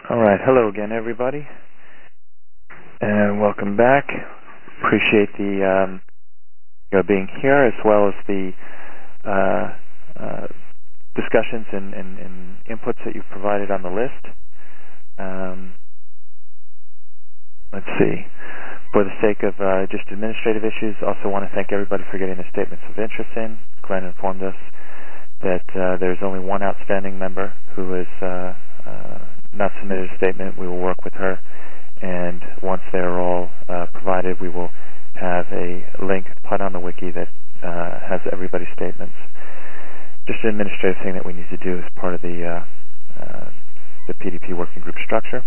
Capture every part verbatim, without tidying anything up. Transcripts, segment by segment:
All right. Hello again, everybody, and welcome back. Appreciate the um, you know, being here, as well as the uh, uh, discussions and, and, and inputs that you've provided on the list. Um, let's see. For the sake of uh, just administrative issues, also want to thank everybody for getting the statements of interest in. Glenn informed us that uh, there's only one outstanding member who has uh, uh, not submitted a statement. We will work with her, and once they're all uh, provided, we will have a link put on the wiki that uh, has everybody's statements. Just an administrative thing that we need to do as part of the uh, uh, the P D P working group structure.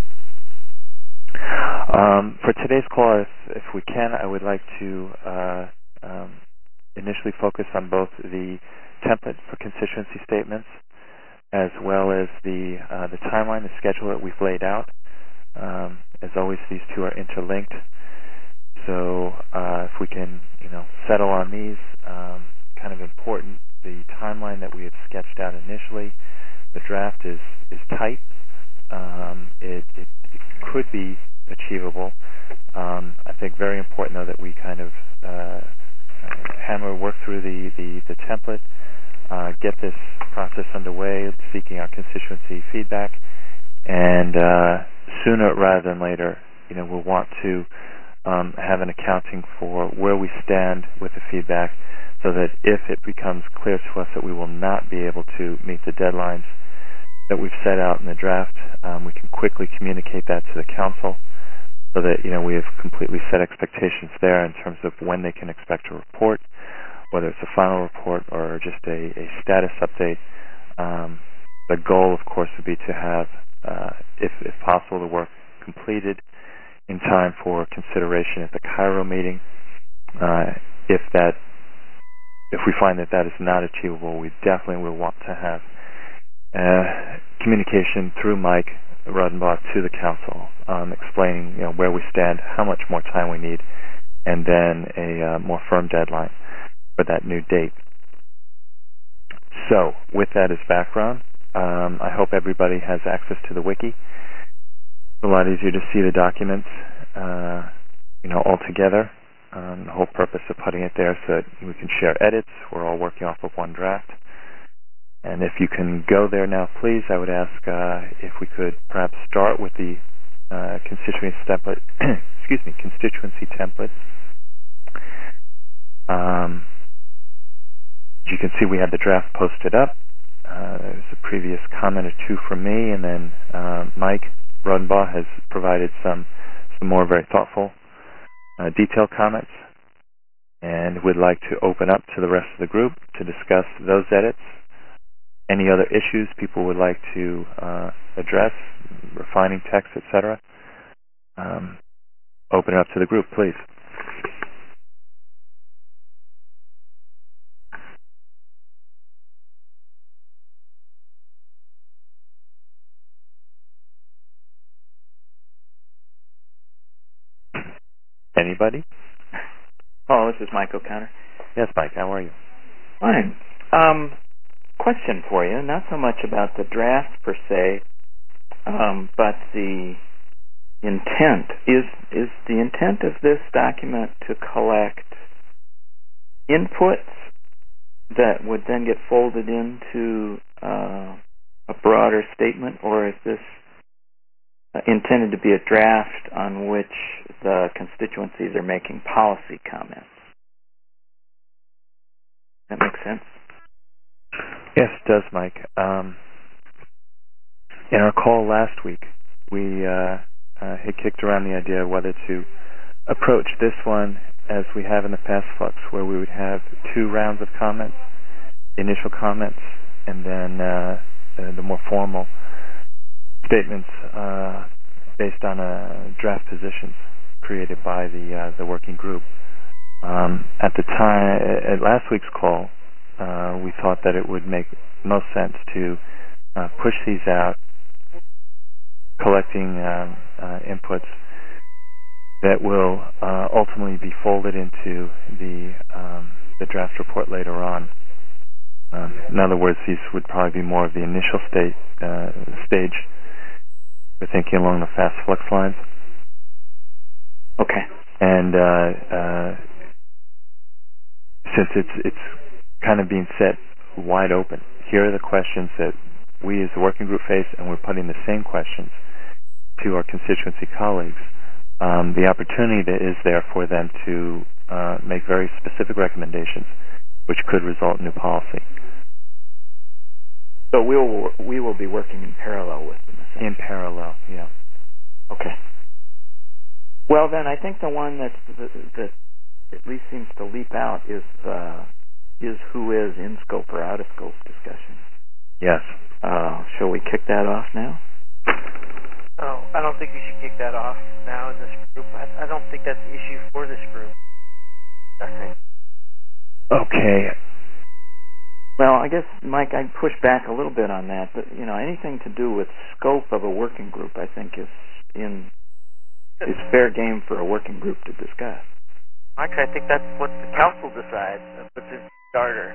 Um, for today's call, if, if we can, I would like to uh, um, initially focus on both the template for constituency statements as well as the uh, the timeline, the schedule that we've laid out. Um, as always, these two are interlinked. So uh, if we can, you know, settle on these, um, kind of important. The timeline that we had sketched out initially, the draft is is tight. Um, it, it, it could be achievable. Um, I think very important, though, that we kind of uh, hammer, work through the, the, the template, uh, get this process underway, seeking our constituency feedback, and uh, sooner rather than later, you know, we'll want to um, have an accounting for where we stand with the feedback, so that if it becomes clear to us that we will not be able to meet the deadlines that we've set out in the draft, um, we can quickly communicate that to the council, so that, you know, we have completely set expectations there in terms of when they can expect a report, whether it's a final report or just a, a status update. Um, the goal, of course, would be to have, uh, if, if possible, the work completed in time for consideration at the Cairo meeting. Uh, if that, if we find that that is not achievable, we definitely will want to have uh, communication through Mike Rodenbach to the council, um, explaining, you know, where we stand, how much more time we need, and then a uh, more firm deadline for that new date. So, with that as background, um, I hope everybody has access to the wiki. It's a lot easier to see the documents, uh, you know, all together. Um, the whole purpose of putting it there so that we can share edits. We're all working off of one draft. And if you can go there now, please, I would ask uh, if we could perhaps start with the uh, constituency template. excuse me, constituency template. Um, as you can see, we have the draft posted up. Uh, there's a previous comment or two from me, and then uh, Mike Rodenbach has provided some some more very thoughtful, uh, detailed comments, and would like to open up to the rest of the group to discuss those edits. Any other issues people would like to uh, address, refining text, et cetera. Um, open it up to the group, please. Anybody? Oh, this is Mike O'Connor. Yes, Mike, how are you? Fine. Um, question for you, not so much about the draft per se, um, but the intent. Is is the intent of this document to collect inputs that would then get folded into uh, a broader statement, or is this uh, intended to be a draft on which the constituencies are making policy comments? That makes sense? Yes, it does, Mike. Um, in our call last week, we uh, uh, had kicked around the idea of whether to approach this one as we have in the past Flux, where we would have two rounds of comments, initial comments, and then uh, the, the more formal statements uh, based on uh, draft positions created by the uh, the working group. Um, at the time, at last week's call, uh, we thought that it would make most sense to uh, push these out, collecting um, uh, inputs that will uh, ultimately be folded into the um, the draft report later on. Um, in other words, these would probably be more of the initial state uh, stage we're thinking along the fast flux lines. Okay. And uh, uh, since it's it's kind of being set wide open, here are the questions that we as the working group face, and we're putting the same questions to our constituency colleagues. Um, the opportunity that is there for them to uh, make very specific recommendations, which could result in new policy. So we'll we will be working in parallel with them. In parallel, yeah. Okay. Well, then I think the one that's, that, that at least seems to leap out is uh, is who is in scope or out of scope discussion. Yes. Uh, shall we kick that off now? Oh, I don't think we should kick that off now in this group. I, I don't think that's the issue for this group. I think. Okay. Well, I guess, Mike, I'd push back a little bit on that. But, you know, anything to do with scope of a working group, I think, is in is fair game for a working group to discuss. Mike, I think that's what the council decides. That's what's its starter.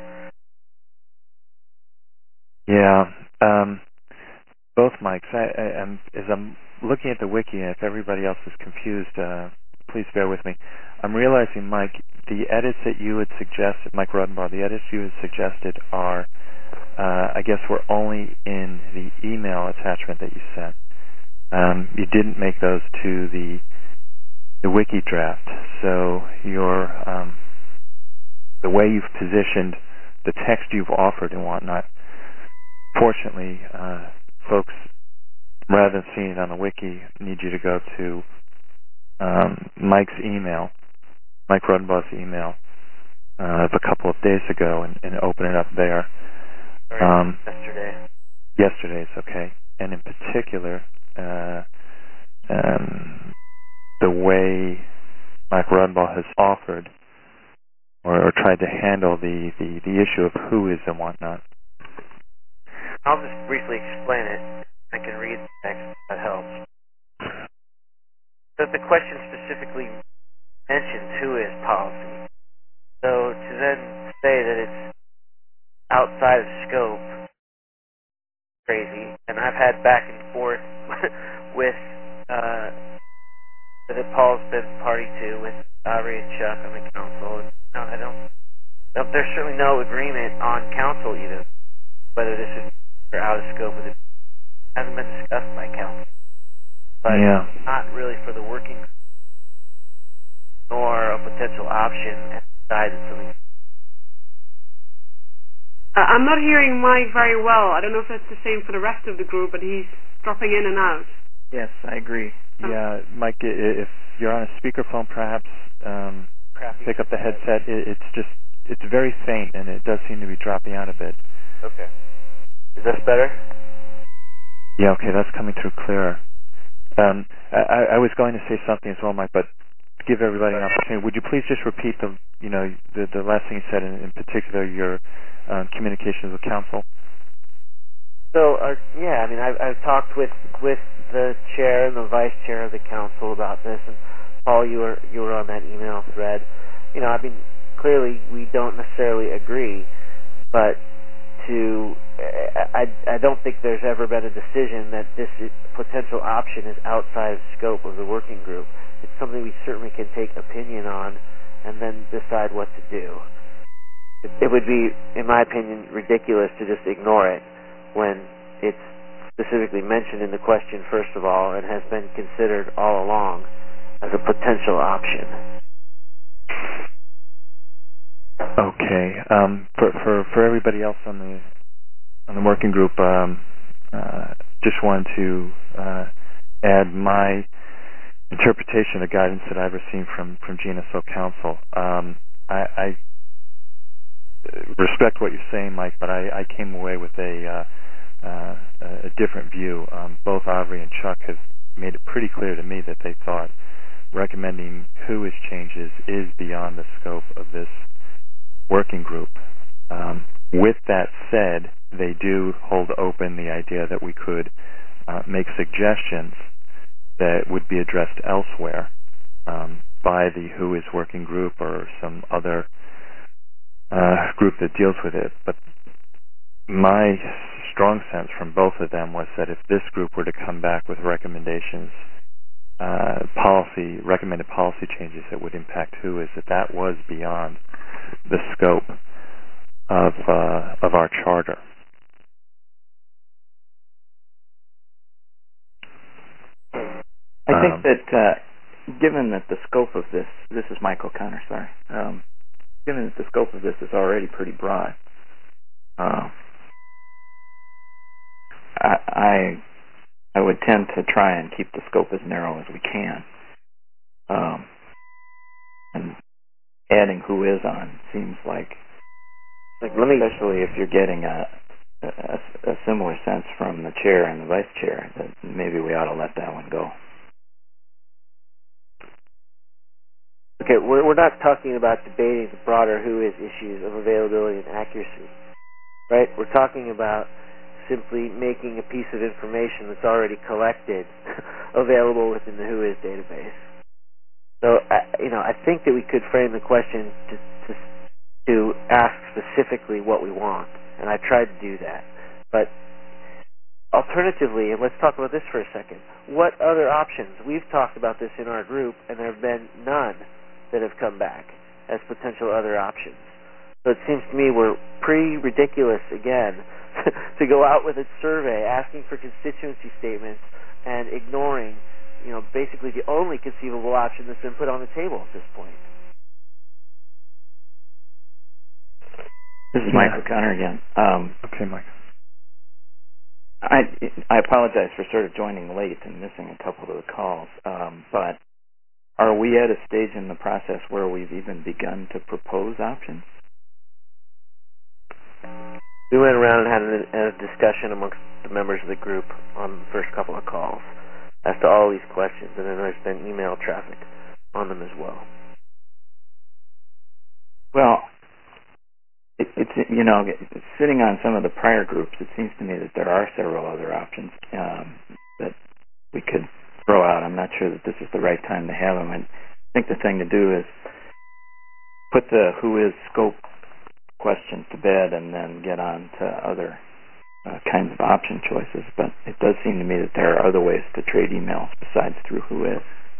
Yeah. Um, both Mikes. I, I, I'm, as I'm looking at the wiki, and if everybody else is confused, uh, please bear with me. I'm realizing, Mike, the edits that you had suggested, Mike Rodenbaugh, the edits you had suggested are, uh, I guess, were only in the email attachment that you sent. Um, you didn't make those to the the wiki draft. So your um, the way you've positioned the text you've offered and whatnot. Fortunately, uh, folks, rather than seeing it on the wiki, need you to go to um, Mike's email, Mike Rodenbaugh's email, uh, of a couple of days ago, and, and open it up there. Um, yesterday. Yesterday's, okay. And in particular, uh, um, the way Mike Rodenbaugh has offered or, or tried to handle the, the, the issue of who is and whatnot. I'll just briefly explain it. I can read the text. That helps. So the question specifically mentions who is policy. So to then say that it's outside of scope, crazy. And I've had back and forth with uh, that Paul's been party to with Aubrey and Chuck on the council. And no, I don't. No, there's certainly no agreement on council either whether this is out of scope of the. Hasn't been discussed by council, but yeah. Not really for the working group, nor a potential option and decide that something. Uh, I'm not hearing Mike very well. I don't know if that's the same for the rest of the group, but he's dropping in and out. Yes, I agree. Yeah, Mike, if you're on a speakerphone, perhaps um, pick up the headset. It's just, it's very faint, and it does seem to be dropping out a bit. Okay. Is this better? Yeah, okay, that's coming through clearer. Um, I, I was going to say something as well, Mike, but to give everybody an opportunity, would you please just repeat the, you know, the, the last thing you said, in, in particular, your uh, communications with council? So, uh, yeah, I mean, I've, I've talked with, with the chair and the vice chair of the council about this, and Paul, you were you were on that email thread. You know, I mean, clearly we don't necessarily agree, but to I, I don't think there's ever been a decision that this is, potential option is outside of scope of the working group. It's something we certainly can take opinion on and then decide what to do. It, it would be, in my opinion, ridiculous to just ignore it when it's specifically mentioned in the question, first of all, and has been considered all along as a potential option. Okay. Um, for, for for everybody else on the on the working group, um, uh, just wanted to uh, add my interpretation of guidance that I've received from from G N S O Council. Um, I, I respect what you're saying, Mike, but I, I came away with a uh, uh, a different view. Um, both Aubrey and Chuck have made it pretty clear to me that they thought recommending who is changes is beyond the scope of this working group. Um, with that said, they do hold open the idea that we could uh, make suggestions that would be addressed elsewhere um, by the Who Is Working group or some other uh, group that deals with it. But my strong sense from both of them was that if this group were to come back with recommendations, uh, policy, recommended policy changes that would impact W H O, is that that was beyond the scope of uh, of our charter. I think um, that uh, given that the scope of this, this is Mike O'Connor, sorry, um, given that the scope of this is already pretty broad, uh, I, I I would tend to try and keep the scope as narrow as we can. Um, and adding who is on seems like, like let me, especially if you're getting a, a, a similar sense from the chair and the vice chair, that maybe we ought to let that one go. Okay, we're, we're not talking about debating the broader who is issues of availability and accuracy, right? We're talking about simply making a piece of information that's already collected available within the W H O is database. So, I, you know, I think that we could frame the question to, to to ask specifically what we want, and I tried to do that. But alternatively, and let's talk about this for a second, what other options? We've talked about this in our group, and there have been none that have come back as potential other options. So it seems to me we're pretty ridiculous, again, to go out with a survey asking for constituency statements and ignoring, you know, basically the only conceivable option that's been put on the table at this point. This is Mike O'Connor again. Um, okay, Mike. I I apologize for sort of joining late and missing a couple of the calls, um, but are we at a stage in the process where we've even begun to propose options? We went around and had a, a discussion amongst the members of the group on the first couple of calls as to all these questions, and then there's been email traffic on them as well. Well, it, it's, you know, sitting on some of the prior groups, it seems to me that there are several other options um, that we could throw out. I'm not sure that this is the right time to have them. I think the thing to do is put the who is scope questions to bed and then get on to other uh, kinds of option choices. But it does seem to me that there are other ways to trade emails besides through who is.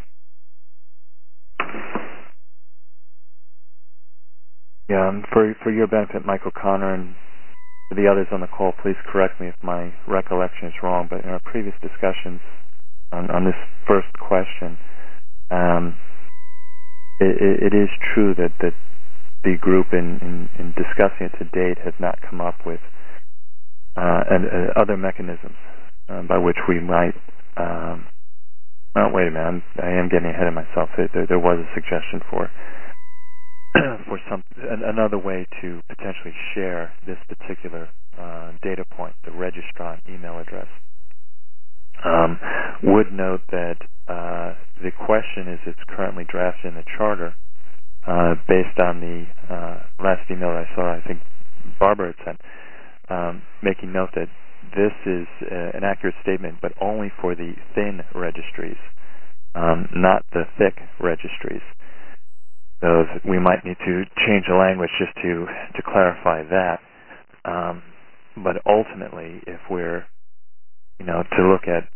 Yeah, um, for for your benefit, Mike O'Connor, and for the others on the call, please correct me if my recollection is wrong, but in our previous discussions on, on this first question, um, it, it is true that, that the group in, in, in discussing it to date has not come up with uh, and, uh, other mechanisms uh, by which we might um, oh, wait a minute, I'm, I am getting ahead of myself. There, there was a suggestion for for some another way to potentially share this particular uh, data point, the registrant email address. Um, would note that uh, the question is it's currently drafted in the charter uh, based on the uh, last email I saw, I think Barbara had sent, um, making note that this is uh, an accurate statement, but only for the thin registries, um, not the thick registries. So we might need to change the language just to, to clarify that. Um, but ultimately, if we're, you know, to look at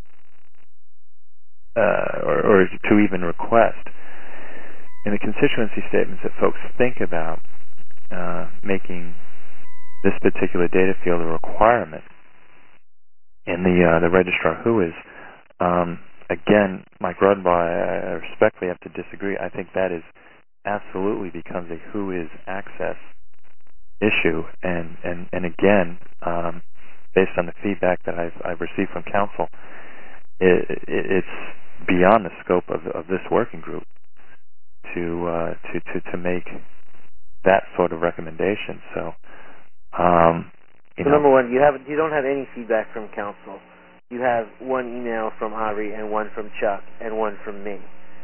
uh, or, or to even request in the constituency statements that folks think about uh, making this particular data field a requirement in the uh, the registrar who is, um, again, Mike Rodenbaugh, I, I respectfully have to disagree. I think that is absolutely becomes a who is access issue, and and and again, um, based on the feedback that I've I've received from council, it, it, it's beyond the scope of of this working group to uh, to to to make that sort of recommendation. So, um, you so know, number one, you have you don't have any feedback from council. You have one email from Ari and one from Chuck and one from me.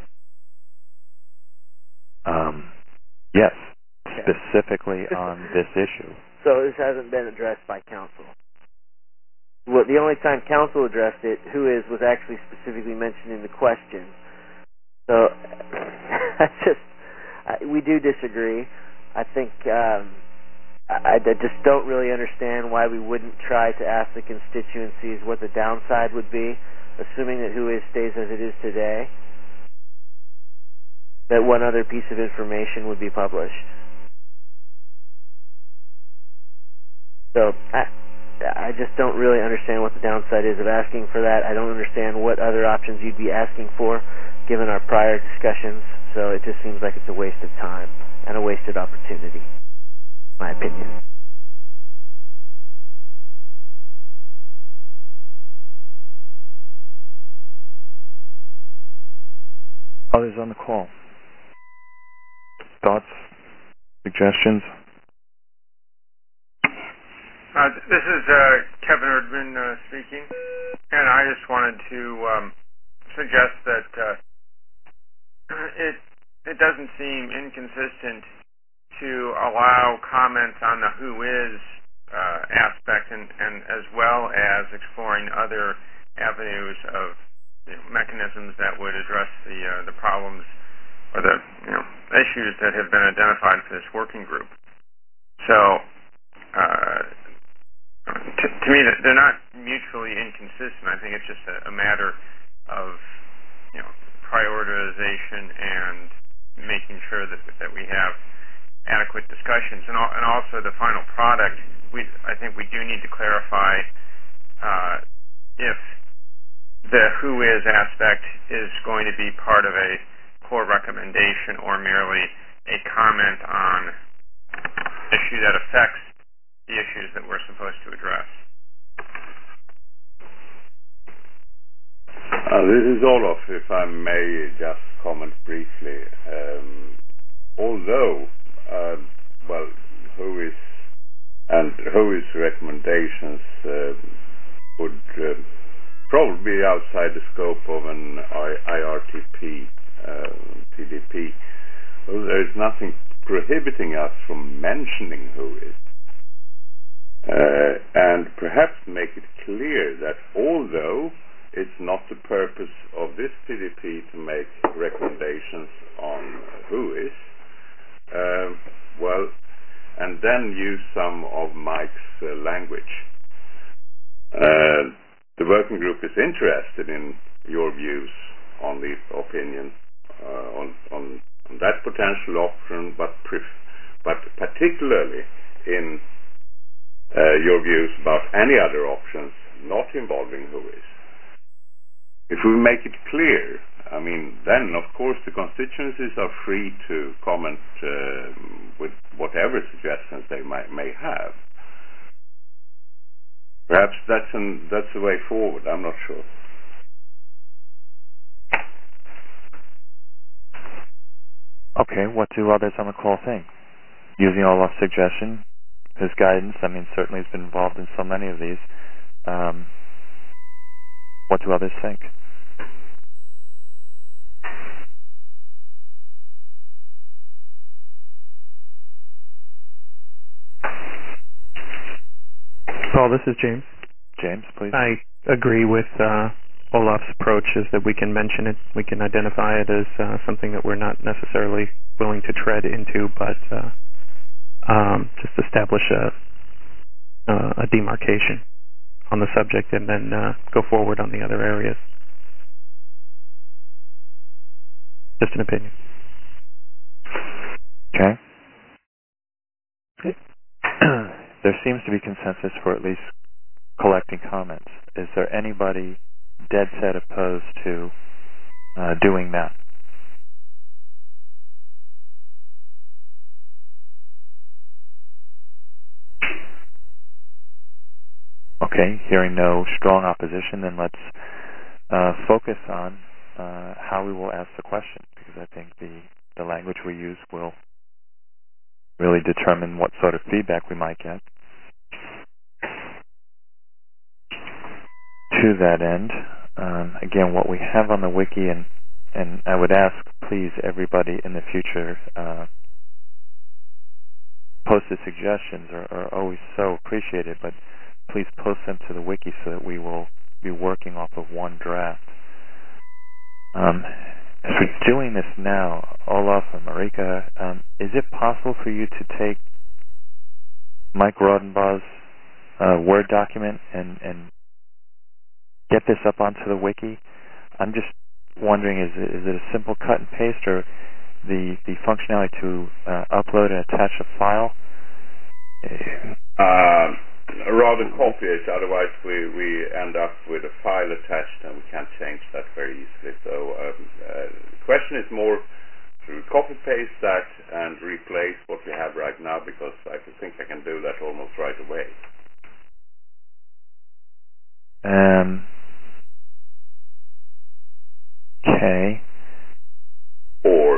Um, yes, okay. Specifically on this issue. So this hasn't been addressed by council. Well, the only time council addressed it, who is, was actually specifically mentioned in the question. So I just I, we do disagree. I think um, I, I just don't really understand why we wouldn't try to ask the constituencies what the downside would be, assuming that Who Is stays as it is today, that one other piece of information would be published. So I, I just don't really understand what the downside is of asking for that. I don't understand what other options you'd be asking for, given our prior discussions. So it just seems like it's a waste of time and a wasted opportunity, in my opinion. Others on the call? Thoughts? Suggestions? Uh, this is uh, Kevin Erdman uh, speaking, and I just wanted to um, suggest that uh, it it doesn't seem inconsistent to allow comments on the who is uh, aspect, and, and as well as exploring other avenues of you know, mechanisms that would address the uh, the problems or the you know issues that have been identified for this working group. So. Uh, To, to me, they're not mutually inconsistent. I think it's just a, a matter of, you know, prioritization and making sure that that we have adequate discussions, and, al and also the final product. We, I think, we do need to clarify uh, if the who is aspect is going to be part of a core recommendation or merely a comment on an issue that affects the issues that we're supposed to address. Uh, this is Olof, if I may just comment briefly. Um, although, uh, well, who is and who is recommendations uh, would uh, probably be outside the scope of an I R T P, uh, P D P. Well, there is nothing prohibiting us from mentioning who is. Uh, and perhaps make it clear that although it's not the purpose of this P D P to make recommendations on who is, uh, well, and then use some of Mike's uh, language. Uh, the working group is interested in your views on the opinion uh, on, on, on that potential option, but, pref but particularly in Uh, your views about any other options not involving who is. If we make it clear, I mean, then of course the constituencies are free to comment uh, with whatever suggestions they might, may have. Perhaps that's an, that's the way forward. I'm not sure. Okay, what do others on the call think? Using all our suggestions, his guidance, I mean, certainly has been involved in so many of these. Um, what do others think? Paul, this is James. James, please. I agree with uh, Olaf's approach, is that we can mention it, we can identify it as uh, something that we're not necessarily willing to tread into, but uh, um, just establish a, uh, a demarcation on the subject and then uh, go forward on the other areas. Just an opinion. Okay. There seems to be consensus for at least collecting comments. Is there anybody dead set opposed to uh, doing that? Okay, hearing no strong opposition, then let's uh, focus on uh, how we will ask the question, because I think the, the language we use will really determine what sort of feedback we might get. To that end, um, again, what we have on the wiki, and, and I would ask, please, everybody in the future, uh, posted suggestions are, are always so appreciated, but please post them to the wiki so that we will be working off of one draft. Um, as we're doing this now, Olaf and Marika, um, is it possible for you to take Mike Rodenbaugh's uh, Word document and, and get this up onto the wiki? I'm just wondering, is it, is it a simple cut and paste, or the, the functionality to uh, upload and attach a file? Uh, rather copy it, otherwise we, we end up with a file attached and we can't change that very easily. So um, uh, the question is more to copy-paste that and replace what we have right now, because I think I can do that almost right away. Um, okay. Or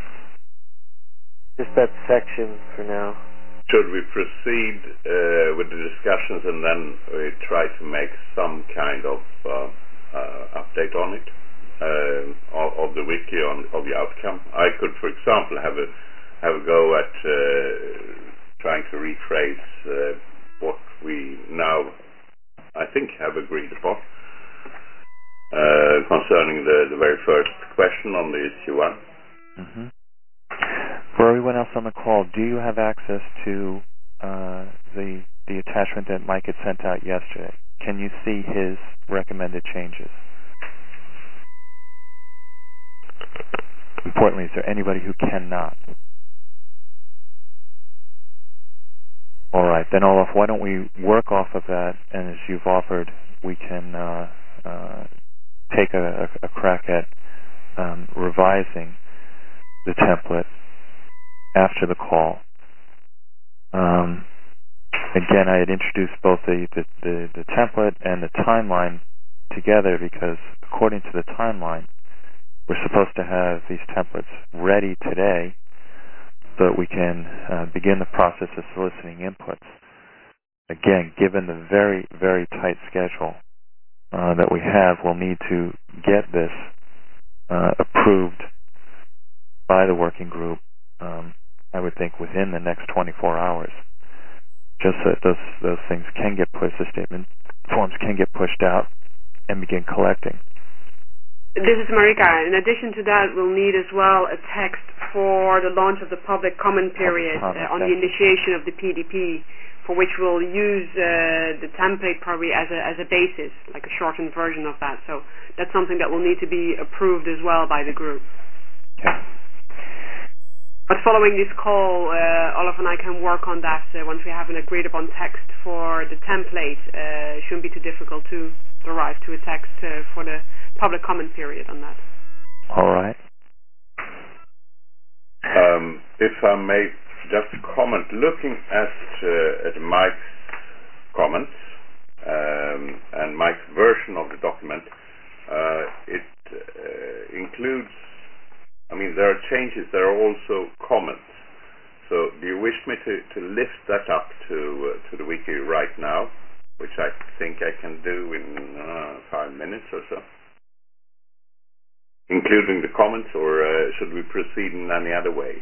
just that section for now. Should we proceed uh, with the discussions and then we try to make some kind of uh, uh, update on it, uh, of, of the wiki, on of the outcome? I could, for example, have a have a go at uh, trying to retrace uh, what we now, I think, have agreed upon uh, concerning the, the very first question on the issue one. Mm-hmm. For everyone else on the call, do you have access to uh, the the attachment that Mike had sent out yesterday? Can you see his recommended changes? Importantly, is there anybody who cannot? All right, then Olaf, why don't we work off of that, and as you've offered, we can uh, uh, take a, a crack at um, revising the template after the call. Um, again, I had introduced both the, the, the, the template and the timeline together because according to the timeline, we're supposed to have these templates ready today so that we can uh, begin the process of soliciting inputs. Again, given the very, very tight schedule uh, that we have, we'll need to get this uh, approved by the working group, um, I would think within the next twenty-four hours, just so that those, those things can get pushed, the statement forms can get pushed out and begin collecting. This is Marika. In addition to that, we'll need as well a text for the launch of the public comment period Public comment, uh, on the initiation of the P D P, for which we'll use uh, the template probably as a, as a basis, like a shortened version of that. So that's something that will need to be approved as well by the group. Okay. But following this call, uh, Olaf and I can work on that uh, once we have an agreed upon text for the template. Uh, it shouldn't be too difficult to arrive to a text uh, for the public comment period on that. All right. Um, if I may just comment, looking at, uh, at Mike's comments um, and Mike's version of the document, uh, it uh, includes, I mean, there are changes, there are also comments. So do you wish me to, to lift that up to uh, to the wiki right now, which I think I can do in uh, five minutes or so, including the comments, or uh, should we proceed in any other way?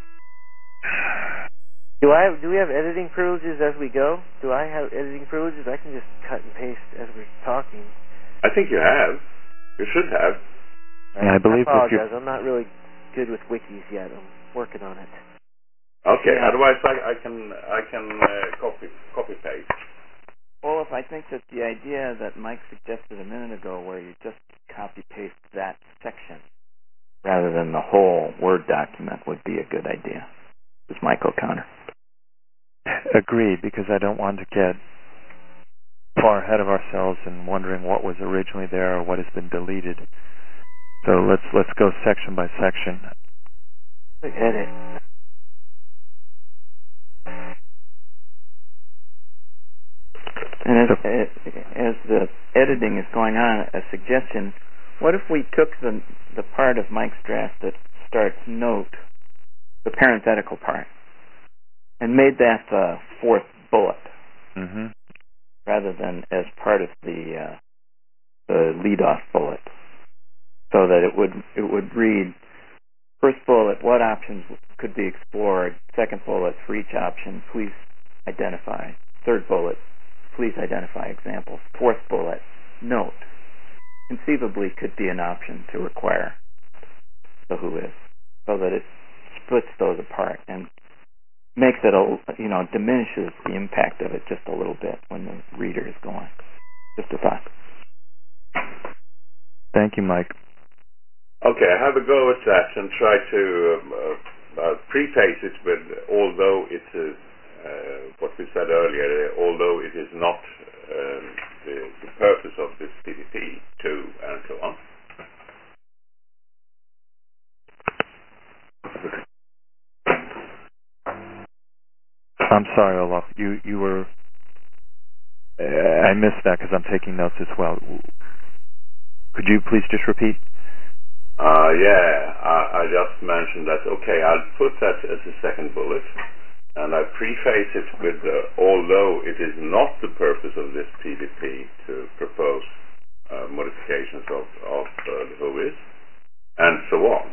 Do I have, do we have editing privileges as we go? Do I have editing privileges? I can just cut and paste as we're talking. I think you have. You should have. Yeah, I believe I if you... apologize. I'm not really good with wikis yet. I'm working on it. Okay. Yeah. Otherwise, I, I can I can uh, copy copy paste. Well, if I think that the idea that Mike suggested a minute ago, where you just copy paste that section rather than the whole Word document, would be a good idea. This is Mike O'Connor. Agreed, because I don't want to get far ahead of ourselves and wondering what was originally there or what has been deleted. So let's let's go section by section. Edit. And as, as the editing is going on, a suggestion, what if we took the, the part of Mike's draft that starts note, the parenthetical part, and made that the fourth bullet, Mm-hmm. rather than as part of the uh, the lead-off bullet, so that it would it would read, first bullet, what options could be explored, second bullet, for each option, please identify, third bullet, please identify examples, fourth bullet, note, conceivably could be an option to require the who is, so that it splits those apart and makes it a, you know, diminishes the impact of it just a little bit when the reader is going. Just a thought. Thank you, Mike. Okay, have a go at that and try to um, uh, uh, preface it with, although it's a, uh, what we said earlier, although it is not um, the, the purpose of this P D P to, and so on. I'm sorry, Olaf. You you were. Uh, I missed that because I'm taking notes as well. Could you please just repeat? Uh, yeah, I, I just mentioned that. Okay, I'll put that as a second bullet, and I preface it with, uh, although it is not the purpose of this P D P to propose uh, modifications of of uh, the W I S, and so on.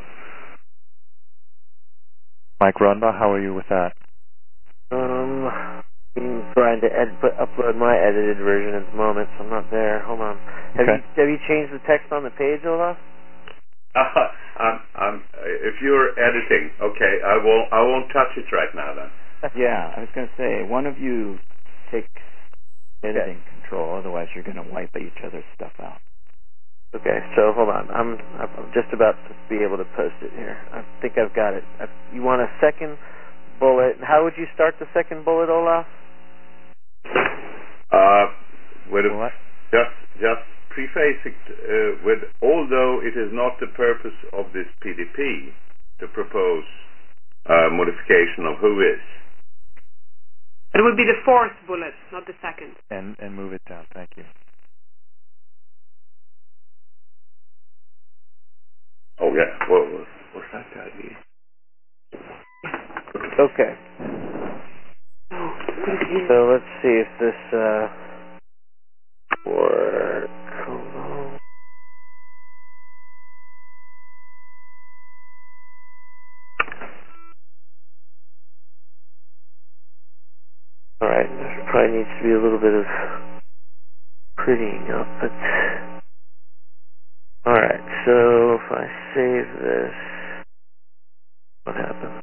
Mike Rodenbaugh, how are you with that? Um, I'm trying to ed- put, upload my edited version at the moment, so I'm not there. Hold on. Have Okay. you have you changed the text on the page, Olaf? Uh, I'm, I'm, if you're editing, okay, I won't I won't touch it right now then. Yeah, I was going to say, one of you takes editing Okay. control, otherwise you're going to wipe each other's stuff out. Okay, so hold on. I'm I'm just about to be able to post it here. I think I've got it. I, you want a second bullet? How would you start the second bullet, Olaf? Uh, with a, What? just just preface it uh, with, although it is not the purpose of this P D P to propose uh, modification of W I S. It would be the fourth bullet, not the second. And and move it down. Thank you. Oh yeah, what was what's that idea? Okay. So let's see if this uh, works. Hold on. All right, there probably needs to be a little bit of prettying up, but all right. So if I save this, what happens?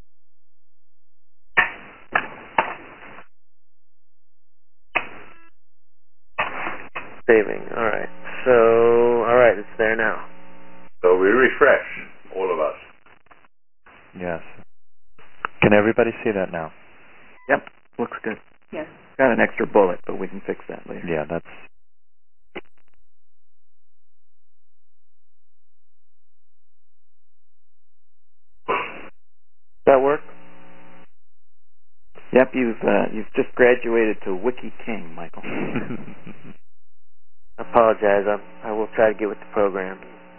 Saving. All right. So all right, it's there now. So we refresh, all of us. Yes. Can everybody see that now? Yep, looks good. Yes. Got an extra bullet, but we can fix that later. Yeah, that's. Does that work? Yep, you've uh, you've just graduated to Wiki King, Michael. I apologize. I I will try to get with the program.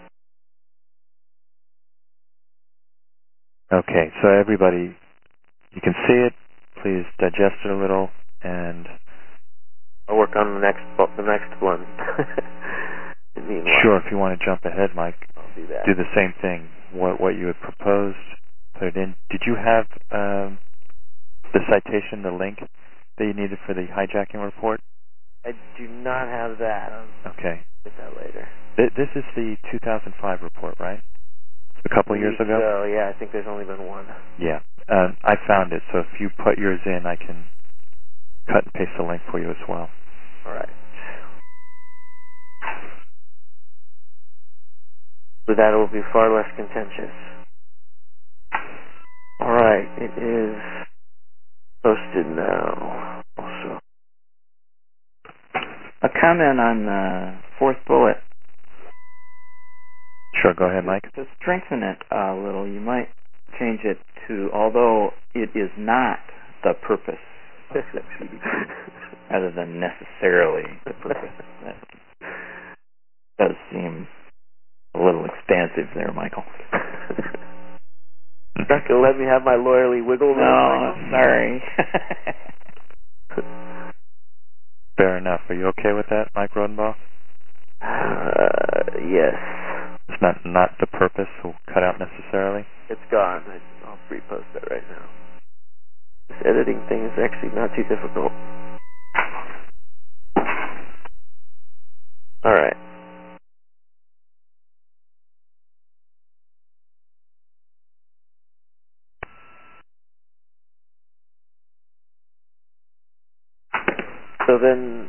Okay, so everybody, you can see it. Please digest it a little, and I'll work on the next bu- the next one. Meanwhile, sure, if you want to jump ahead, Mike, I'll do that. do the same thing. What what you had proposed, put it in. Did you have um, the citation, the link that you needed for the hijacking report? I do not have that. I'll Okay. get that later. Th- This is the two thousand five report, right? A couple of years ago? So, yeah, I think there's only been one. Yeah. Um, I found it, so if you put yours in, I can cut and paste the link for you as well. All right. So that will be far less contentious. All right, it is posted now. Also, A comment on the fourth bullet. Sure, go ahead, Mike. To strengthen it a little, you might change it to, although it is not the purpose of the P D P, rather than necessarily the purpose. That does seem a little expansive there, Michael. Not gonna let me have my lawyerly wiggle room. No, sorry. Fair enough. Are you okay with that, Mike Rodenbaugh? Uh, yes. It's not not the purpose, so cut out necessarily? It's gone. I, I'll repost that right now. This editing thing is actually not too difficult. All right. so then,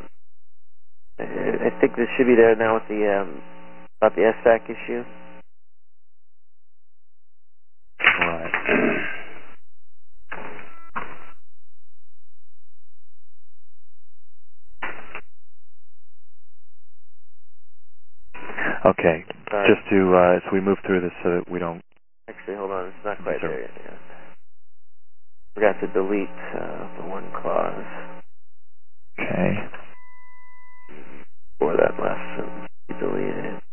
I think this should be there now with the um, about the S A C issue. Right. Okay. Sorry. Just to uh, as we move through this, so that we don't. Actually, hold on. It's not quite Sure. there yet. Yeah. Forgot to delete uh, the one clause Okay. for that last sentence. You deleted it.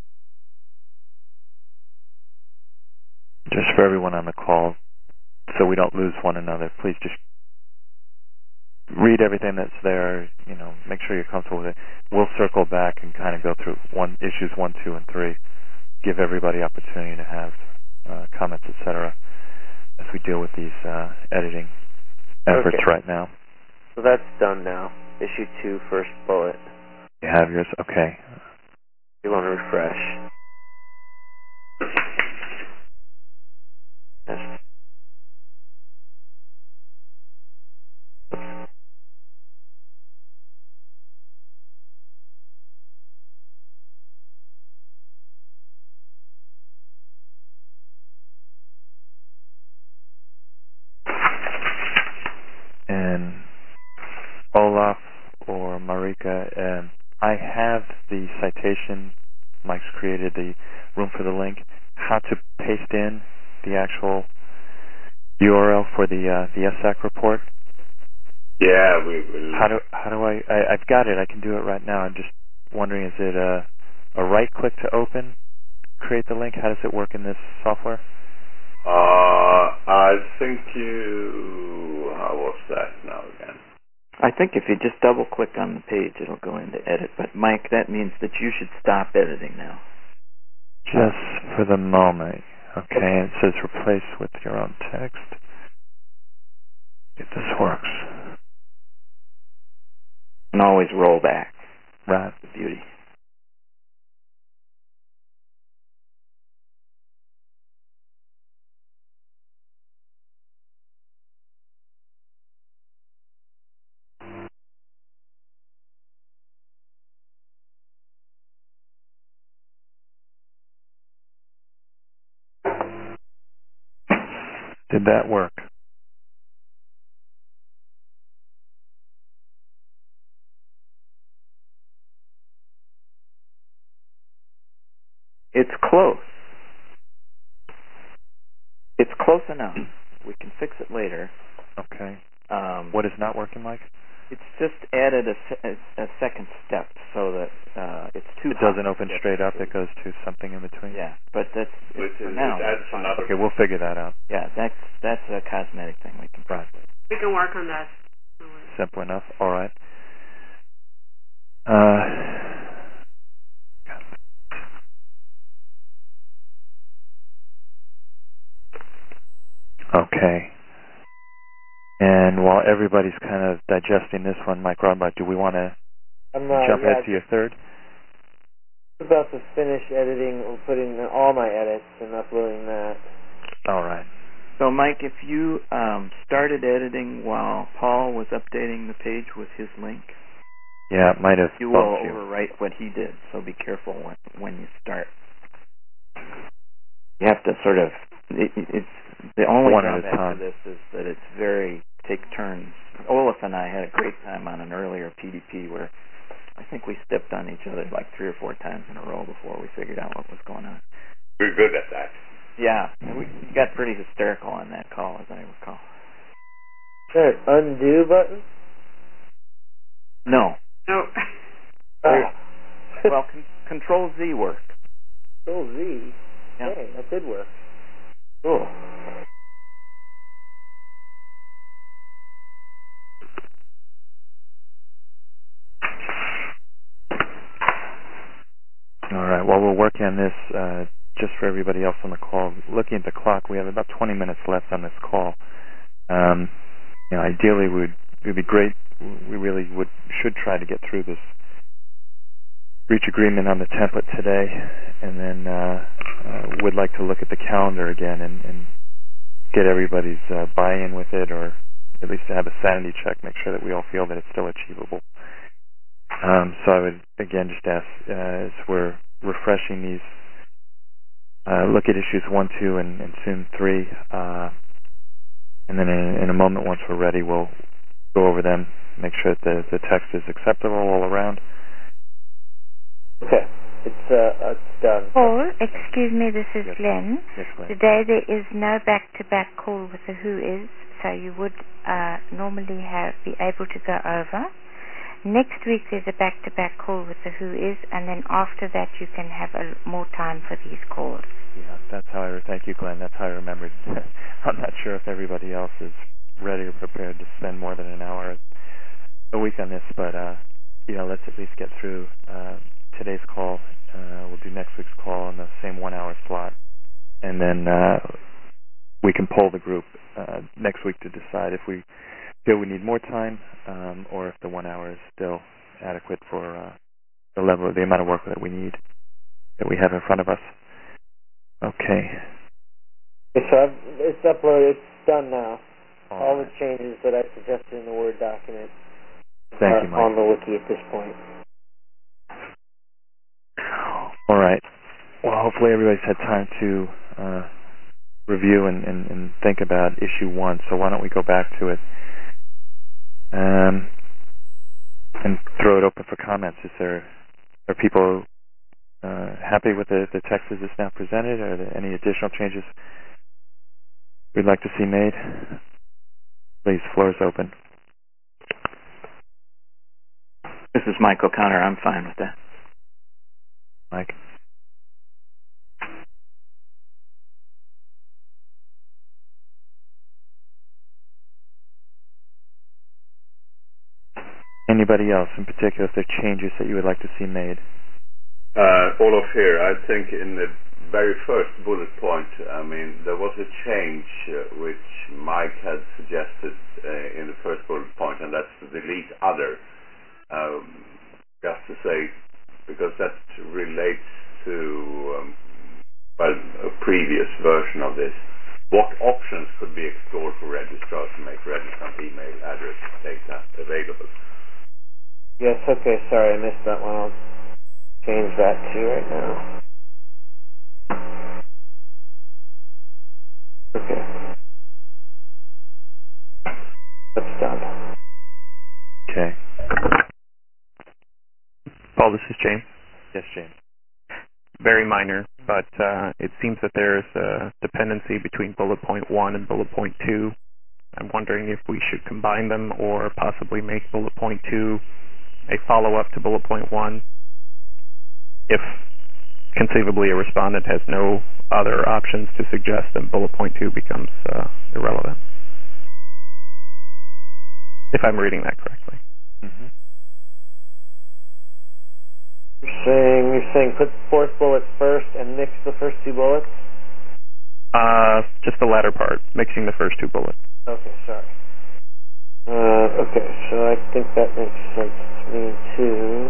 Just for everyone on the call, so we don't lose one another, please just read everything that's there. You know, make sure you're comfortable with it. We'll circle back and kind of go through one issues one, two, and three. Give everybody opportunity to have uh, comments, et cetera, as we deal with these uh, editing efforts Okay. right now. So that's done now. Issue two, first bullet. You have yours? Okay. You want to refresh. Yes. And Olaf or Marika, um, I have the citation. Mike's created the room for the link. How to paste in the actual U R L for the uh, the S A C report? Yeah, we will. How do how do I, I? I've got it. I can do it right now. I'm just wondering, is it a a right click to open, create the link? How does it work in this software? Uh, I think you. How was that now again? I think if you just double click on the page, it'll go into edit. But Mike, that means that you should stop editing now. Just for the moment. Okay, it says replace with your own text. If this works. And always roll back. Right. The beauty. Did that work? It's close. It's close enough. We can fix it later. Okay. Um, What is not working, Mike? It's just added a, se- a second step so that uh, it's two. It doesn't open straight up. It goes to something in between. Yeah, but that's Which for is, now. that's That's fine. another. Okay, we'll figure that out. Yeah, that's that's a cosmetic thing we can. Right. We can work on that. No worries. Simple enough. All right. Uh, okay. And while everybody's kind of digesting this one, Mike Rodbach, do we want to I'm uh, jump yeah, ahead to your third? I'm about to finish editing or putting in all my edits and uploading that. All right. So, Mike, if you um, started editing while Paul was updating the page with his link, Yeah, it might have you will bumped you. overwrite what he did. So be careful when when you start. You have to sort of. It, it's the only One at a drawback time. to this is that it's very take turns. Olaf and I had a great time on an earlier P D P where I think we stepped on each other like three or four times in a row before we figured out what was going on. We're good at that. Yeah, we got pretty hysterical on that call, as I recall. Is there an undo button? No. No. Oh. Well, con- Control Z worked. Control Z? Yeah. Hey, that did work. Cool. All right. While we're working on this, uh, just for everybody else on the call, looking at the clock, we have about twenty minutes left on this call. Um, you know, ideally, would it would be great. We really would should try to get through this, reach agreement on the template today, and then uh, uh, would like to look at the calendar again and, and get everybody's uh, buy-in with it, or at least to have a sanity check, make sure that we all feel that it's still achievable. Um, so I would, again, just ask, uh, as we're refreshing these, uh, look at issues one, two, and, and soon three, uh, and then in, in a moment, once we're ready, we'll go over them, make sure that the, the text is acceptable all around. Okay. It's, uh, it's done. Paul, excuse me, this is Yes. Glenn. Yes, Glenn. Today there is no back-to-back call with the Who Is, so you would uh, normally have be able to go over. Next week there's a back-to-back call with the Who Is, and then after that you can have a, more time for these calls. Yeah, that's how I, thank you, Glenn, that's how I remembered. I'm not sure if everybody else is ready or prepared to spend more than an hour a week on this, but, uh, you know, let's at least get through uh, today's call. Uh, we'll do next week's call on the same one-hour slot, and then uh, we can poll the group uh, next week to decide if we feel we need more time, um, or if the one hour is still adequate for uh, the level, the amount of work that we need, that we have in front of us. Okay. Okay, so I've, it's uploaded. It's done now. All, All right. the changes that I suggested in the Word document Thank are you, Mike. on the wiki at this point. All right. Well, hopefully everybody's had time to uh, review and, and, and think about issue one. So why don't we go back to it um, and throw it open for comments? Is there are people uh, happy with the, the text as it's now presented? Are there any additional changes we'd like to see made? Please, floor is open. This is Mike O'Connor. I'm fine with that. Mike? Anybody else in particular, if there are changes that you would like to see made? Uh, Olof here. I think in the very first bullet point, I mean, there was a change uh, which Mike had suggested uh, in the first bullet point, and that's to delete other. Um, just to say, because that relates to, um, well, a previous version of this. What options could be explored for registrars to make registrant email address data available? Yes, okay, sorry, I missed that one. I'll change that to you right now. Okay. That's done. Okay. Paul, this is James. Yes, James. Very minor, but uh, it seems that there's a dependency between bullet point one and bullet point two. I'm wondering if we should combine them or possibly make bullet point two a follow-up to bullet point one if conceivably a respondent has no other options to suggest, then bullet point two becomes uh, irrelevant. If I'm reading that correctly. Mm-hmm. You're saying, you're saying put the fourth bullet first and mix the first two bullets? Uh, just the latter part, mixing the first two bullets. Okay, sorry. Uh, okay, so I think that makes sense to me too.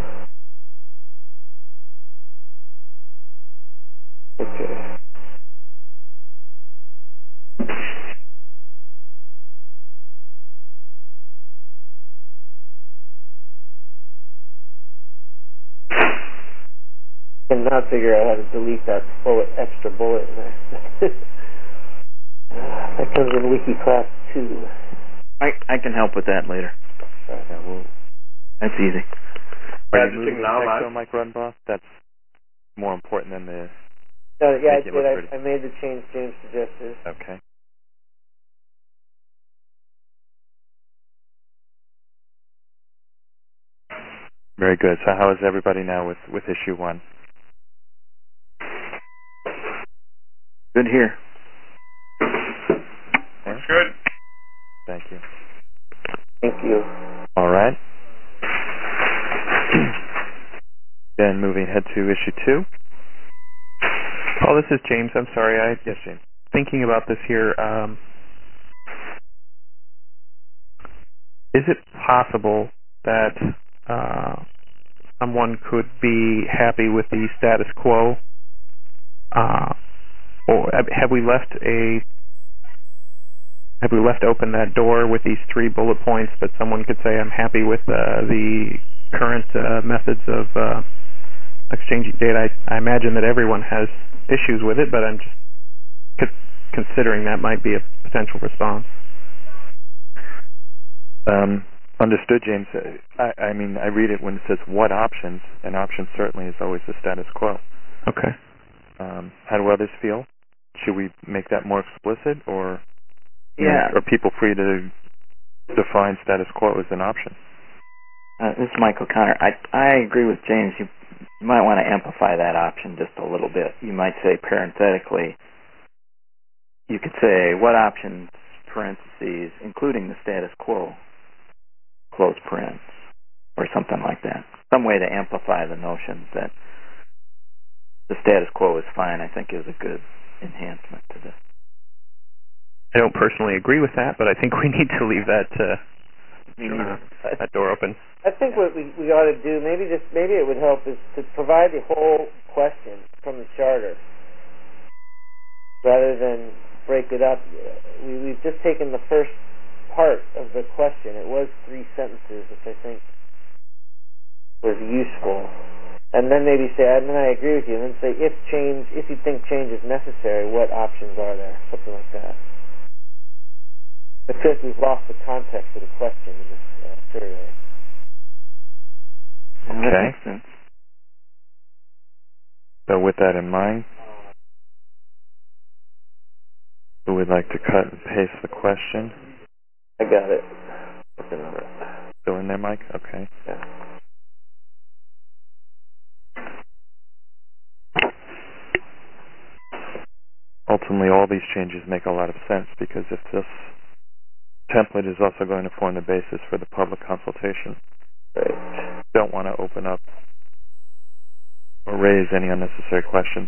Okay. I cannot figure out how to delete that bullet, extra bullet in there. That comes in WikiClass two. I I can help with that later. Right. Yeah, we'll, That's easy. are you Editing moving the now, text Mike? on Mike Runboth? That's more important than the... No, yeah, I Make it did. look I, pretty. I made the change James suggested. Okay. Very good. So how is everybody now with, with issue one? Good here. Okay. Good. Thank you. Thank you. All right. Then moving ahead to issue two. Paul, this is James. I'm sorry. I Yes, James. thinking about this here. Um, is it possible that uh, someone could be happy with the status quo? Uh, or have we left a have we left open that door with these three bullet points that someone could say, I'm happy with uh, the current uh, methods of uh, exchanging data? I, I imagine that everyone has issues with it, but I'm just co- considering that might be a potential response. Um, understood, James. I, I mean, I read it when it says what options, and option certainly is always the status quo. Okay. Um, how do others feel? Should we make that more explicit, or you yeah. know, are people free to define status quo as an option? Uh, this is Mike O'Connor. I I agree with James. You, you might want to amplify that option just a little bit. You might say parenthetically, you could say what options, parentheses, including the status quo, close parens, or something like that. Some way to amplify the notion that the status quo is fine, I think, is a good enhancement to this. I don't personally agree with that, but I think we need to leave that uh, uh, that door open. I think what we, we ought to do, maybe just maybe it would help, is to provide the whole question from the charter rather than break it up. We, we've just taken the first part of the question. It was three sentences, which I think was useful. And then maybe say, and then I agree with you, and then say, if change, if you think change is necessary, what options are there? Something like that. I feel like we've lost the context of the question in this uh, survey. Yeah, okay. That makes sense. So with that in mind, who would like to cut and paste the question? I got it. Working on it. Still in there, Mike? Okay. Yeah. Ultimately, all these changes make a lot of sense, because if this template is also going to form the basis for the public consultation, right. don't want to open up or raise any unnecessary questions.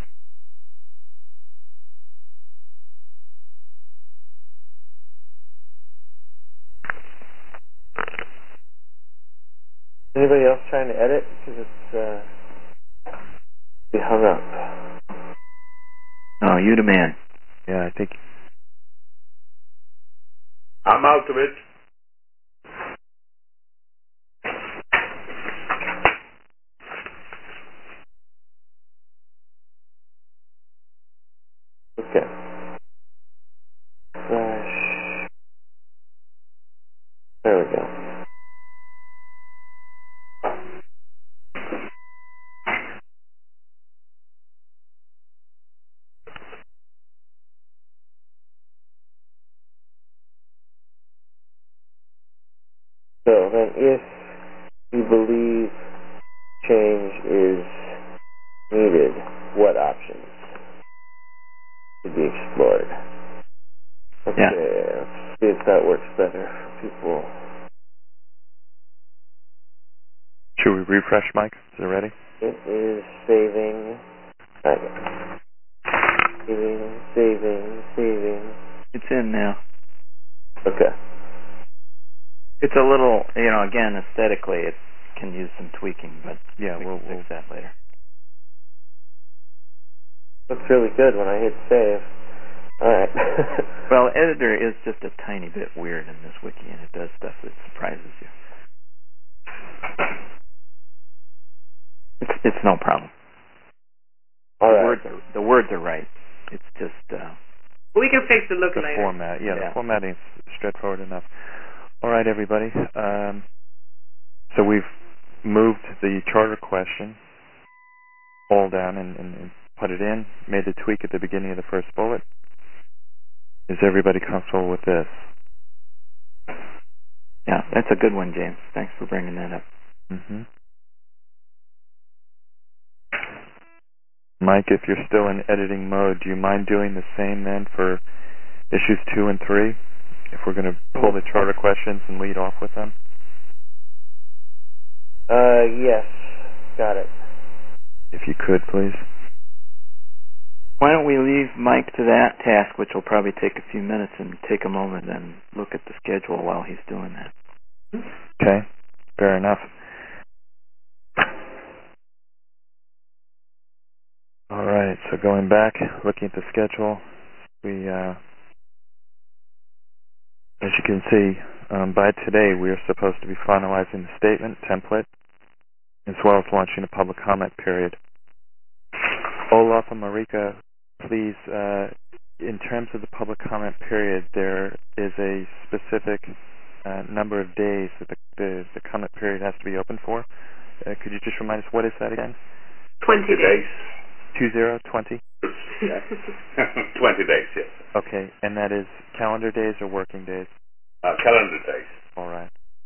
Anybody else trying to edit? Because it's uh, be hung up. Oh, you the man. Yeah, I think. I'm out of it. Okay. Slash. There we go. So then, if you believe change is needed, what options should be explored? Okay, Yeah. let's see if that works better for people. Should we refresh, Mike? Is it ready? It is saving. Okay. Saving, saving, saving. It's in now. Okay. It's a little, you know, again, aesthetically, it can use some tweaking, but Yeah, we we'll, can fix we'll that later. Looks really good when I hit save. Alright. Well, editor is just a tiny bit weird in this wiki, and it does stuff that surprises you. It's, it's no problem. All the right. words are the words are right. It's just uh, we can fix the look the later. format. Yeah, yeah, the formatting is straightforward enough. All right, everybody. Um, so we've moved the charter question all down and, and, and put it in, made the tweak at the beginning of the first bullet. Is everybody comfortable with this? Yeah, that's a good one, James. Thanks for bringing that up. Mm-hmm. Mike, if you're still in editing mode, do you mind doing the same then for issues two and three? If we're going to pull the charter questions and lead off with them? Uh, yes. Got it. If you could, please. Why don't we leave Mike to that task, which will probably take a few minutes, and take a moment and look at the schedule while he's doing that. Okay, fair enough. All right, so going back, looking at the schedule, we uh, As you can see, um, by today we are supposed to be finalizing the statement template as well as launching a public comment period. Olaf and Marika, please, uh, in terms of the public comment period, there is a specific uh, number of days that the, the, the comment period has to be open for. Uh, could you just remind us, what is that again? twenty days. Two zero, twenty? twenty days, yes. Okay, and that is calendar days or working days? Uh, calendar days. All right.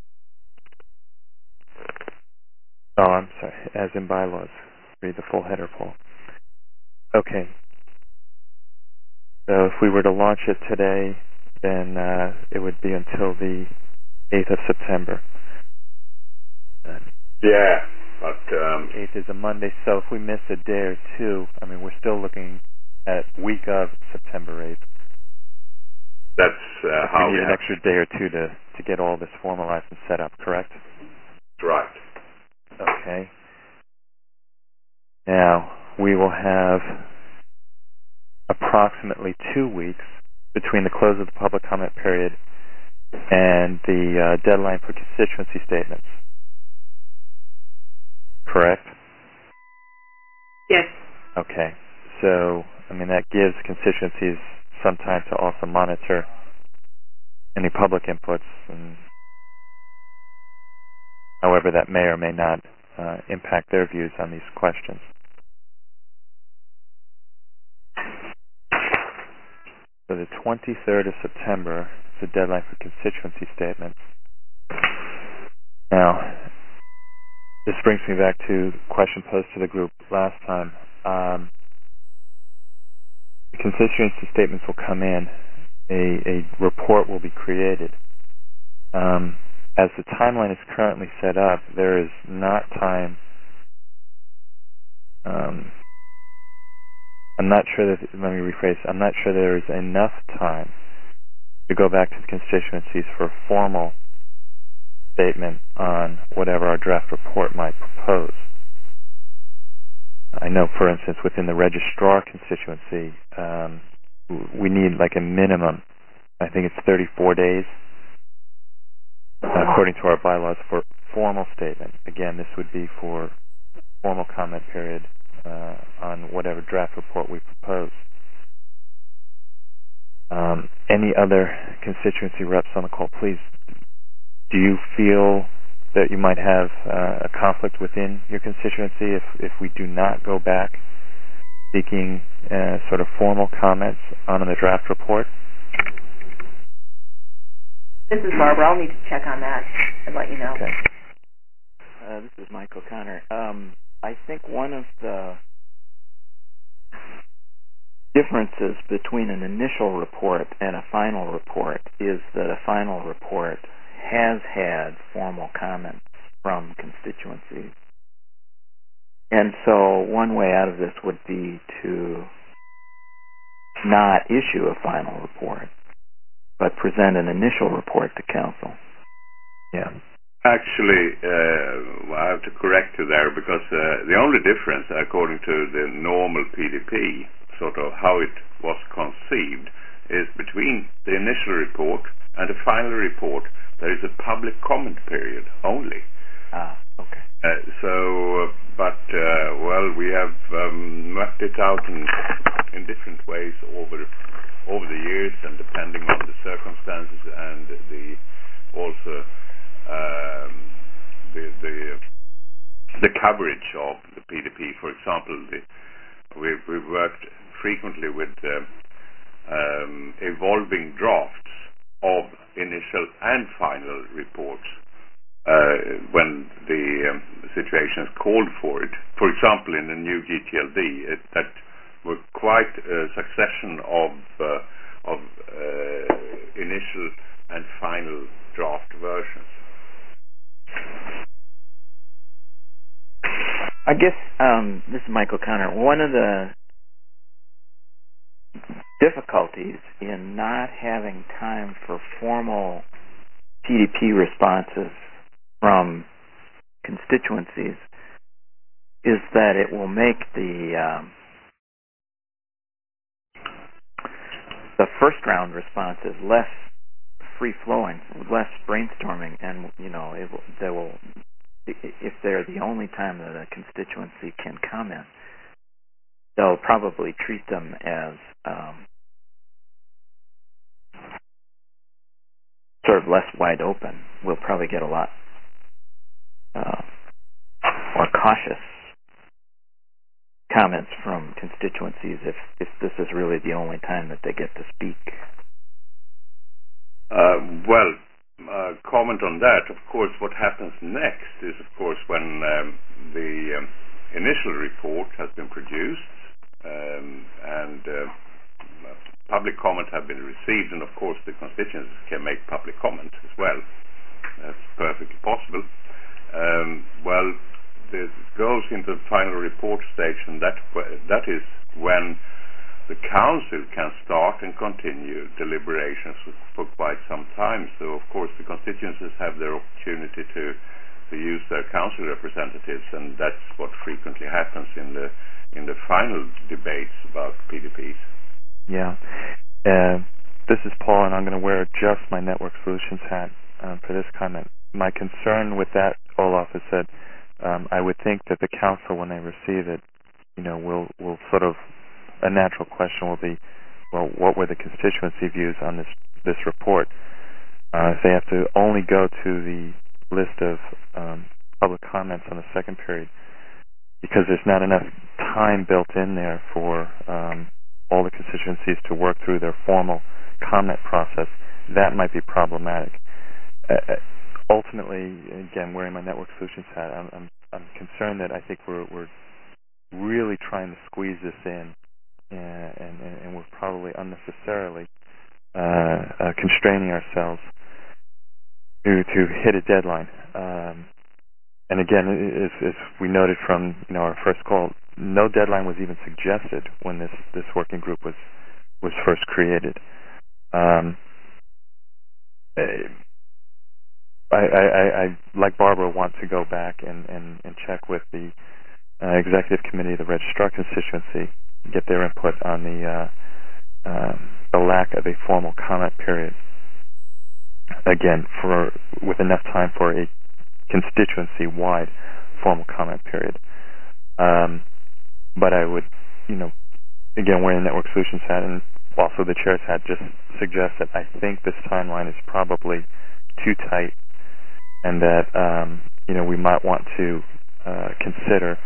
Oh, I'm sorry, as in bylaws. Read the full header, Paul. Okay. So if we were to launch it today, then uh, it would be until the eighth of September. Uh, yeah, but... Um, eighth is a Monday, so if we miss a day or two, I mean, we're still looking at week of September eighth. That's uh, how we need we an have extra day or two to, to get all this formalized and set up, correct? Right. Okay. Now, we will have approximately two weeks between the close of the public comment period and the uh, deadline for constituency statements. Correct? Yes. Okay. So, I mean, that gives constituencies some time to also monitor any public inputs, and however that may or may not uh, impact their views on these questions. So the twenty-third of September is the deadline for constituency statements. Now, this brings me back to the question posed to the group last time. Um, the constituency statements will come in. A, a report will be created. Um, as the timeline is currently set up, there is not time. Um, I'm not sure that, let me rephrase, I'm not sure there is enough time to go back to the constituencies for a formal statement on whatever our draft report might propose. I know, for instance, within the registrar constituency, um, we need like a minimum, I think it's thirty-four days, according to our bylaws, for formal statement. Again, this would be for formal comment period uh, on whatever draft report we propose. Um, any other constituency reps on the call, please, do you feel that you might have uh, a conflict within your constituency if, if we do not go back seeking uh, sort of formal comments on the draft report? This is Barbara. I'll need to check on that and let you know. Okay. Uh, this is Mike O'Connor. Um, I think one of the differences between an initial report and a final report is that a final report has had formal comments from constituencies. And so one way out of this would be to not issue a final report, but present an initial report to council. Yeah. Actually, uh, I have to correct you there, because uh, the only difference, according to the normal P D P, sort of how it was conceived, is between the initial report and the final report, there is a public comment period only. Ah, okay. Uh, so, uh, but, uh, well, we have um, mapped it out in, in different ways over over the years, and depending on the circumstances and the also um, the the the coverage of the P D P. For example, the, we've we've worked frequently with uh, um, evolving drafts of initial and final reports uh, when the um, situation is called for it. For example, in the new G T L D, it, that were quite a succession of uh, of uh, initial and final draft versions. I guess um, this is Mike O'Connor. One of the difficulties in not having time for formal P D P responses from constituencies is that it will make the um, the first round responses less free flowing, less brainstorming, and you know, it will, they will. If they're the only time that a constituency can comment, they'll probably treat them as um, sort of less wide open. We'll probably get a lot uh, more cautious comments from constituencies if, if this is really the only time that they get to speak. Uh, well, uh, comment on that. Of course, what happens next is, of course, when um, the um, initial report has been produced um, and uh, public comment have been received, and of course the constituents can make public comment as well. That's perfectly possible. Um, well, this goes into the final report stage, and that that is when the council can start and continue deliberations for quite some time. So, of course, the constituencies have their opportunity to to use their council representatives, and that's what frequently happens in the in the final debates about P D Ps. Yeah. Uh, this is Paul, and I'm going to wear just my Network Solutions hat um, for this comment. My concern with that, Olaf, is that um, I would think that the council, when they receive it, you know, will will sort of, a natural question will be, well, what were the constituency views on this this report? Uh, if they have to only go to the list of um, public comments on the second period, because there's not enough time built in there for um, all the constituencies to work through their formal comment process, that might be problematic. Uh, ultimately, again, wearing my Network Solutions hat, I'm, I'm, I'm concerned that I think we're, we're really trying to squeeze this in, and, and, and we're probably unnecessarily uh, uh, constraining ourselves to to hit a deadline. Um, and again, as, as we noted from you know our first call, no deadline was even suggested when this, this working group was was first created. Um, I, I, I, I, like Barbara, want to go back and, and, and check with the uh, executive committee of the Registrar constituency, get their input on the uh, uh, the lack of a formal comment period. Again, for with enough time for a constituency-wide formal comment period. Um, but I would, you know, again, wearing the Network Solutions hat and also the chair's hat, just suggest that I think this timeline is probably too tight, and that um, you know we might want to uh, consider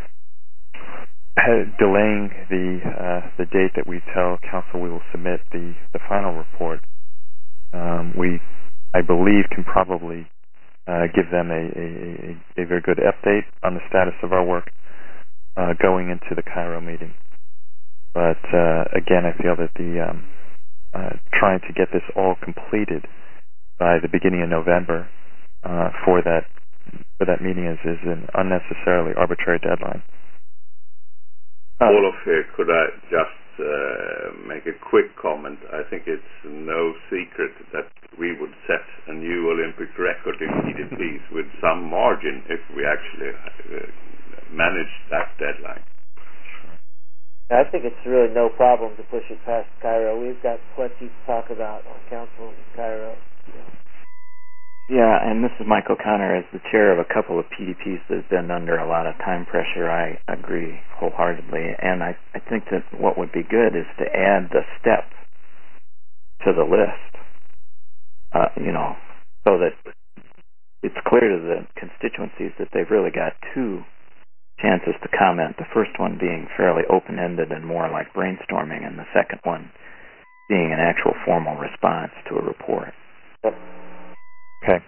delaying the uh, the date that we tell council we will submit the, the final report. Um, we, I believe, can probably uh, give them a, a, a very good update on the status of our work uh, going into the Cairo meeting. But uh, again, I feel that the um, uh, trying to get this all completed by the beginning of November uh, for that for that meeting is, is an unnecessarily arbitrary deadline. Uh, Olaf here, could I just uh, make a quick comment? I think it's no secret that we would set a new Olympic record in P D Ps with some margin if we actually uh, manage that deadline. I think it's really no problem to push it past Cairo. We've got plenty to talk about on council in Cairo. Yeah. Yeah, and this is Mike O'Connor. As the chair of a couple of P D Ps that have been under a lot of time pressure, I agree wholeheartedly. And I, I think that what would be good is to add the step to the list, uh, you know, so that it's clear to the constituencies that they've really got two chances to comment. The first one being fairly open-ended and more like brainstorming, and the second one being an actual formal response to a report. Okay.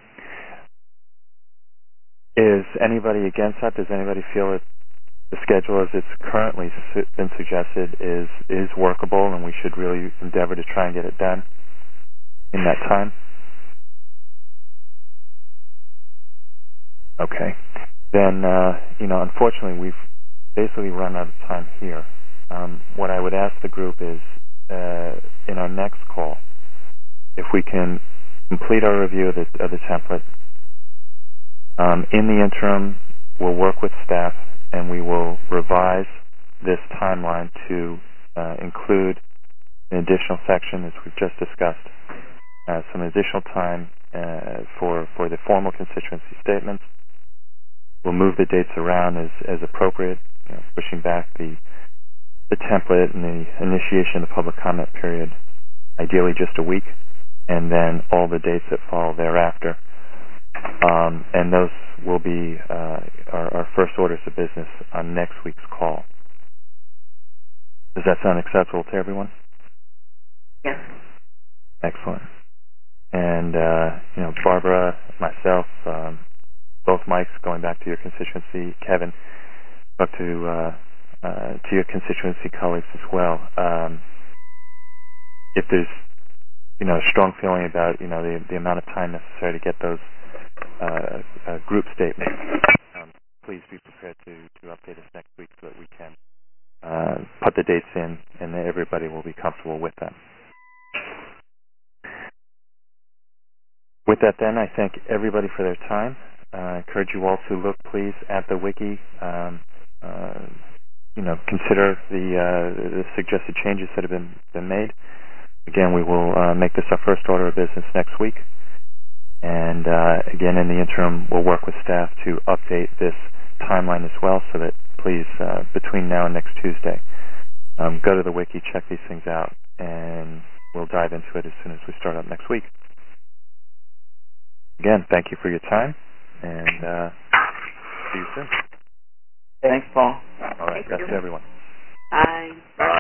Is anybody against that? Does anybody feel that the schedule as it's currently su- been suggested is is workable, and we should really endeavor to try and get it done in that time? Okay. Then, uh, you know, unfortunately, we've basically run out of time here. Um, what I would ask the group is, uh, in our next call, if we can complete our review of the, of the template. Um, in the interim, we'll work with staff and we will revise this timeline to uh, include an additional section, as we've just discussed, uh, some additional time uh, for for the formal constituency statements. We'll move the dates around as as appropriate, you know, pushing back the the template and the initiation of the public comment period, ideally just a week, and then all the dates that follow thereafter. Um, and those will be uh, our, our first orders of business on next week's call. Does that sound acceptable to everyone? Yes. Excellent. And, uh, you know, Barbara, myself, um, both Mikes, going back to your constituency, Kevin, talk to uh, uh, to your constituency colleagues as well. Um, if there's, you know, a strong feeling about, you know, the, the amount of time necessary to get those uh, uh, group statements, um, please be prepared to, to update us next week so that we can uh, put the dates in and everybody will be comfortable with them. With that, then, I thank everybody for their time. I uh, encourage you all to look, please, at the wiki. Um, uh, you know, consider the, uh, the suggested changes that have been, been made. Again, we will uh, make this our first order of business next week. And uh, again, in the interim, we'll work with staff to update this timeline as well, so that please, uh, between now and next Tuesday, um, go to the wiki, check these things out, and we'll dive into it as soon as we start up next week. Again, thank you for your time, and uh, see you soon. Thanks, Paul. All right, Thank that's you. everyone. Bye. Bye.